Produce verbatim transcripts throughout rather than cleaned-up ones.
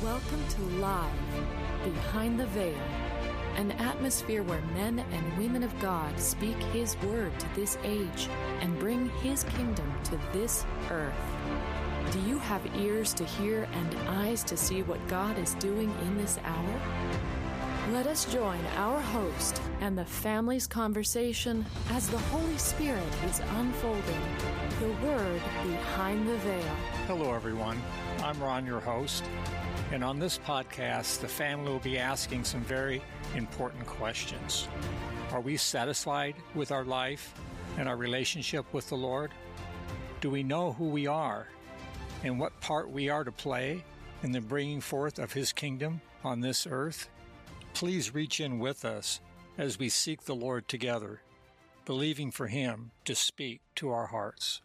Welcome to Live, Behind the Veil, an atmosphere where men and women of God speak His word to this age and bring His kingdom to this earth. Do you have ears to hear and eyes to see what God is doing in this hour? Let us join our host and the family's conversation as the Holy Spirit is unfolding the Word behind the veil. Hello, everyone. I'm Ron, your host. And on this podcast, the family will be asking some very important questions. Are we satisfied with our life and our relationship with the Lord? Do we know who we are and what part we are to play in the bringing forth of His kingdom on this earth? Please reach in with us as we seek the Lord together, believing for Him to speak to our hearts.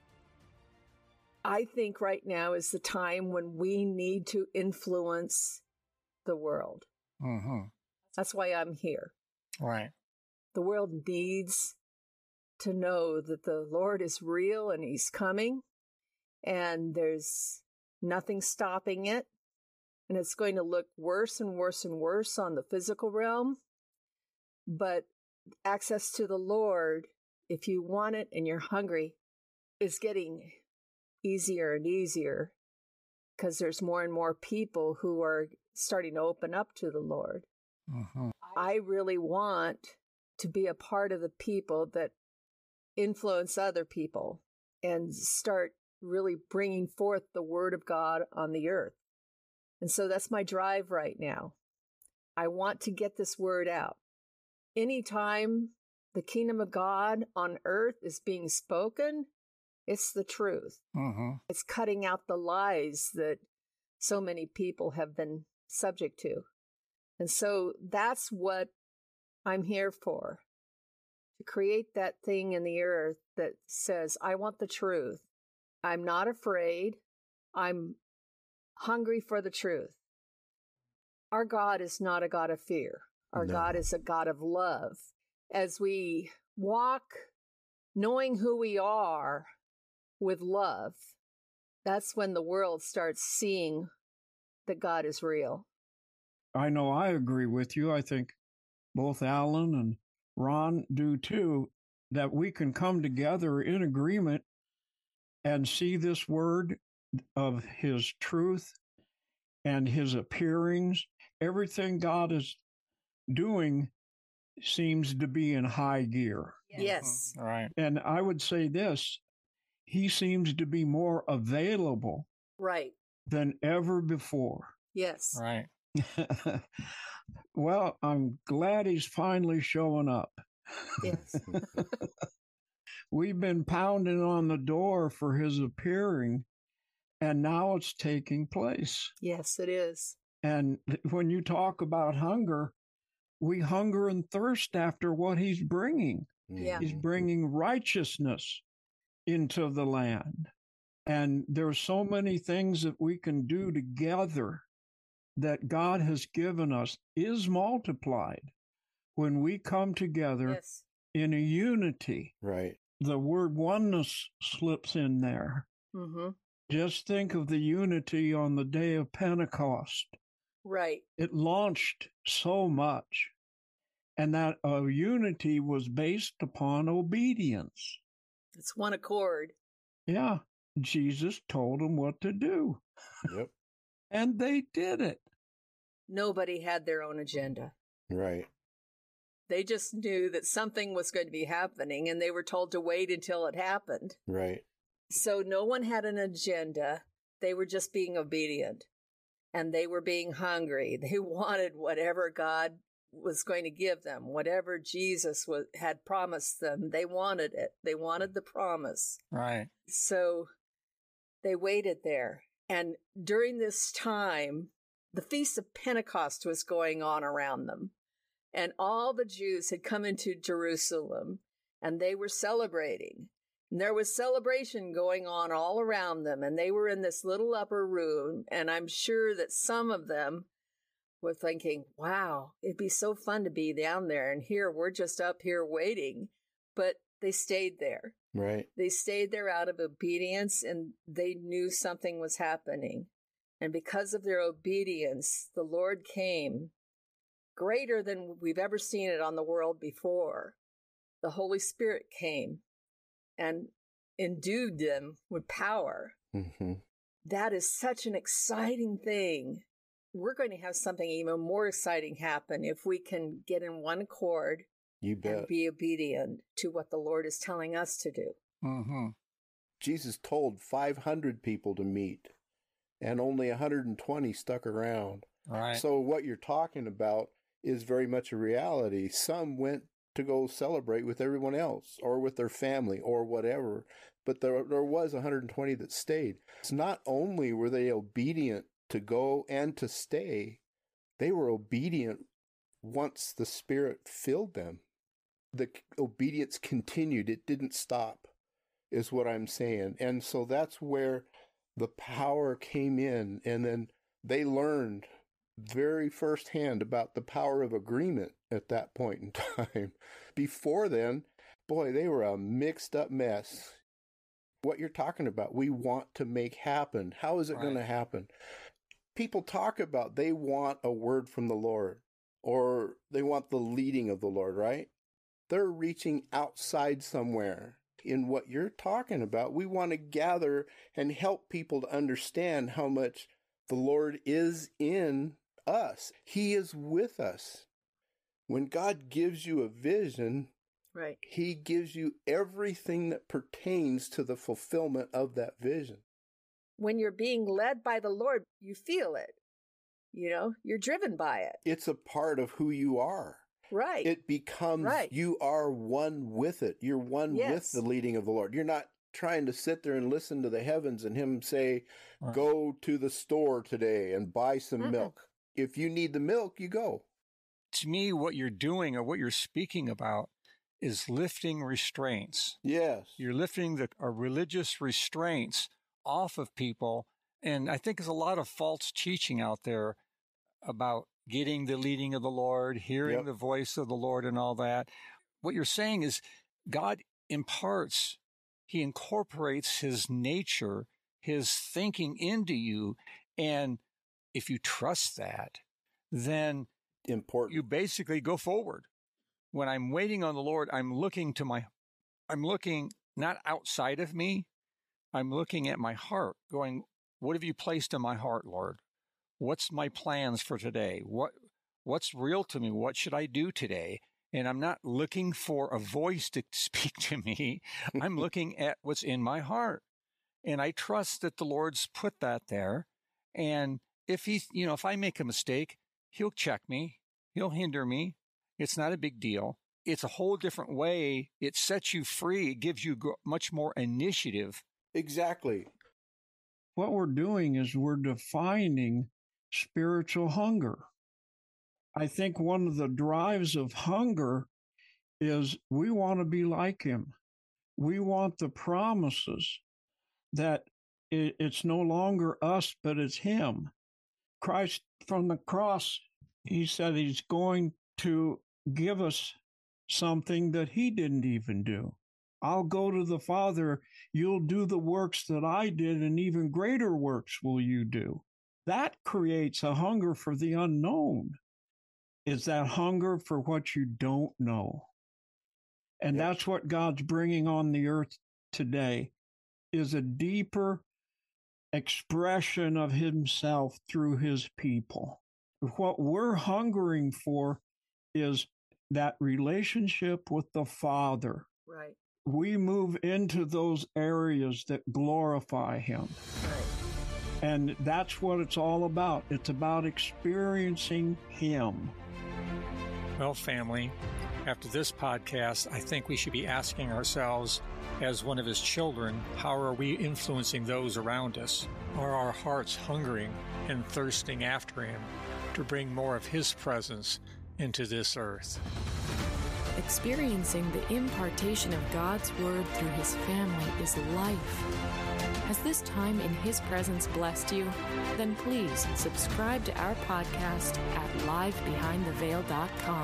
I think right now is the time when we need to influence the world. Mm-hmm. That's why I'm here. Right. The world needs to know that the Lord is real and He's coming, and there's nothing stopping it. And it's going to look worse and worse and worse on the physical realm. But access to the Lord, if you want it and you're hungry, is getting easier and easier because there's more and more people who are starting to open up to the Lord. Mm-hmm. I really want to be a part of the people that influence other people and start really bringing forth the Word of God on the earth. And so that's my drive right now. I want to get this word out. Anytime the kingdom of God on earth is being spoken, it's the truth. Mm-hmm. It's cutting out the lies that so many people have been subject to. And so that's what I'm here for, to create that thing in the earth that says, I want the truth. I'm not afraid. I'm hungry for the truth. Our God is not a God of fear. Our No. God is a God of love. As we walk knowing who we are with love, that's when the world starts seeing that God is real. I know I agree with you. I think both Alan and Ron do too, that we can come together in agreement and see this word of His truth and His appearings. Everything God is doing seems to be in high gear. Yes. All right. And I would say this, He seems to be more available Right. than ever before. Yes. Right. Well, I'm glad He's finally showing up. Yes. We've been pounding on the door for His appearing, and now it's taking place. Yes, it is. And when you talk about hunger, we hunger and thirst after what He's bringing. Yeah. He's bringing righteousness into the land. And there's so many things that we can do together that God has given us is multiplied when we come together Yes. in a unity. Right. The word oneness slips in there. Mm-hmm. Just think of the unity on the day of Pentecost. Right. It launched so much. And that uh, unity was based upon obedience. It's one accord. Yeah, Jesus told them what to do. Yep. And they did it. Nobody had their own agenda. Right. They just knew that something was going to be happening, and they were told to wait until it happened. Right. So no one had an agenda. They were just being obedient, and they were being hungry. They wanted whatever God was going to give them, whatever Jesus was, had promised them. They wanted it. They wanted the promise. Right. So they waited there. And during this time, the Feast of Pentecost was going on around them. And all the Jews had come into Jerusalem, and they were celebrating. And there was celebration going on all around them, and they were in this little upper room, and I'm sure that some of them were thinking, wow, it'd be so fun to be down there, and here we're just up here waiting. But they stayed there. Right. They stayed there out of obedience, and they knew something was happening. And because of their obedience, the Lord came, greater than we've ever seen it on the world before. The Holy Spirit came and endued them with power. Mm-hmm. That is such an exciting thing. We're going to have something even more exciting happen if we can get in one accord You bet. and be obedient to what the Lord is telling us to do. Mm-hmm. Jesus told five hundred people to meet, and only one hundred twenty stuck around. Right. So what you're talking about is very much a reality. Some went to go celebrate with everyone else or with their family or whatever, but there there was one hundred twenty that stayed. It's not only were they obedient to go and to stay, they were obedient once the Spirit filled them. The obedience continued. It didn't stop, is what I'm saying. And so that's where the power came in. And then they learned very firsthand about the power of agreement at that point in time. Before then, boy, they were a mixed up mess. What you're talking about, we want to make happen. How is it Right. going to happen? People talk about they want a word from the Lord, or they want the leading of the Lord, right? They're reaching outside somewhere. In what you're talking about, we want to gather and help people to understand how much the Lord is in us. He is with us. When God gives you a vision, Right. He gives you everything that pertains to the fulfillment of that vision. When you're being led by the Lord, you feel it. You know, you're driven by it. It's a part of who you are. Right. It becomes, Right. you are one with it. You're one Yes. with the leading of the Lord. You're not trying to sit there and listen to the heavens and Him say, Right. go to the store today and buy some Mm-mm. milk. If you need the milk, you go. To me, what you're doing or what you're speaking about is lifting restraints. Yes. You're lifting the uh, religious restraints off of people. And I think there's a lot of false teaching out there about getting the leading of the Lord, hearing Yep. the voice of the Lord and all that. What you're saying is God imparts, He incorporates His nature, His thinking into you. And if you trust that, then Important. you basically go forward. When I'm waiting on the Lord, I'm looking to my, I'm looking not outside of me. I'm looking at my heart going, what have you placed in my heart, Lord? What's my plans for today? What, what's real to me? What should I do today? And I'm not looking for a voice to speak to me. I'm looking at what's in my heart. And I trust that the Lord's put that there. And if he's, you know, if I make a mistake, He'll check me. He'll hinder me. It's not a big deal. It's a whole different way. It sets you free. It gives you gr- much more initiative. Exactly. What we're doing is we're defining spiritual hunger. I think one of the drives of hunger is we want to be like Him. We want the promises that it, it's no longer us, but it's Him. Christ from the cross, He said He's going to give us something that He didn't even do. I'll go to the Father, you'll do the works that I did, and even greater works will you do. That creates a hunger for the unknown. Is that hunger for what you don't know. And Yep. that's what God's bringing on the earth today, is a deeper expression of Himself through His people. What we're hungering for is that relationship with the Father. Right. We move into those areas that glorify Him. Right. And that's what it's all about. It's about experiencing Him. Well, family, after this podcast, I think we should be asking ourselves, as one of His children, how are we influencing those around us? Are our hearts hungering and thirsting after Him to bring more of His presence into this earth? Experiencing the impartation of God's Word through His family is life. Has this time in His presence blessed you? Then please subscribe to our podcast at live behind the veil dot com.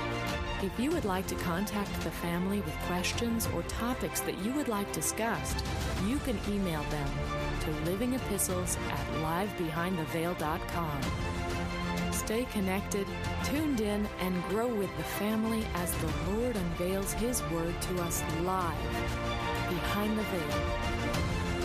If you would like to contact the family with questions or topics that you would like discussed, you can email them to Living Epistles at live behind the veil dot com. Stay connected, tuned in, and grow with the family as the Lord unveils His Word to us live behind the veil.